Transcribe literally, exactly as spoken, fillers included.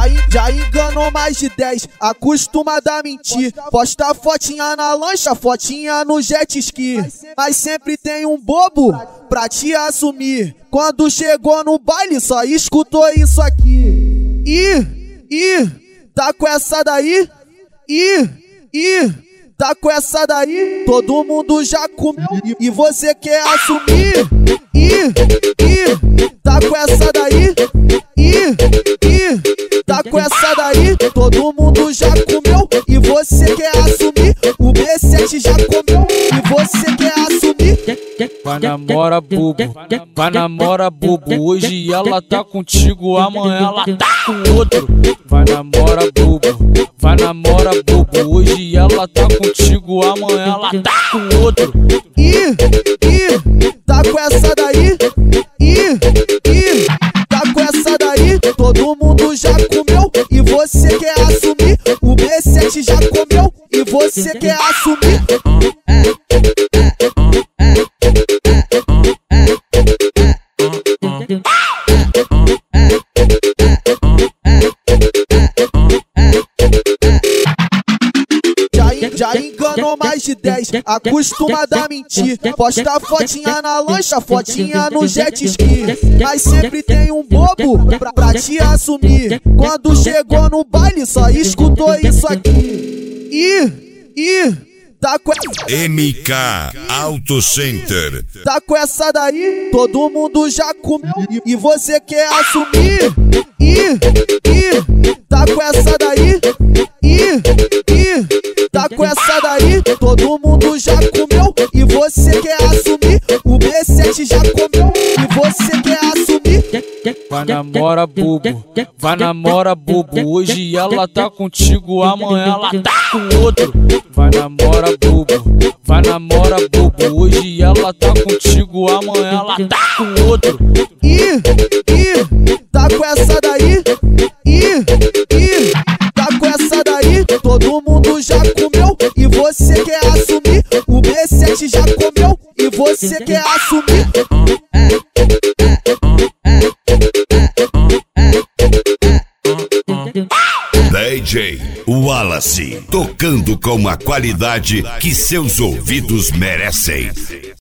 já enganou mais de dez, acostumada a mentir. Posta fotinha na lancha, fotinha no jet ski. Mas sempre tem um bobo pra te assumir. Quando chegou no baile só escutou isso aqui. Ih, ih, tá com essa daí? Ih, ih, tá com essa daí? Todo mundo já comeu e você quer assumir? Ih, ih, tá com essa daí? Ih, ih, tá com essa daí? Todo mundo já comeu e você quer assumir? O B sete já comeu e você quer assumir? Vai namora bobo, vai namora bobo. Hoje ela tá contigo, amanhã ela tá com outro. Vai namora bobo, vai namora bobo. Hoje ela tá contigo, amanhã ela tá com outro. Ih, ih, tá com essa daí? Ih, ih, tá com essa daí? Todo mundo já comeu e você quer assumir? O B sete já comeu e você quer assumir? Já enganou mais de dez, acostumada a mentir. Posta fotinha na lancha, fotinha no jet ski. Mas sempre tem um bobo pra, pra te assumir. Quando chegou no baile só escutou isso aqui. Ih, ih, tá com essa... M K Auto Center. Tá com essa daí? Todo mundo já comeu e você quer assumir? Ih, ih, tá com essa daí? Ih, ih, tá com essa daí? Todo mundo já comeu e você quer assumir? O B sete já comeu e você quer assumir? Vai namora bobo, vai namora bobo. Hoje ela tá contigo, amanhã ela tá com outro. Vai namora bobo, vai namora bobo. Hoje ela tá contigo, amanhã ela tá com outro. Ih, ih, tá com essa daí? Ih, ih, tá com essa daí? Todo mundo já comeu e você quer assumir? O B sete já comeu e você quer assumir? D J Wallace, tocando com a qualidade que seus ouvidos merecem.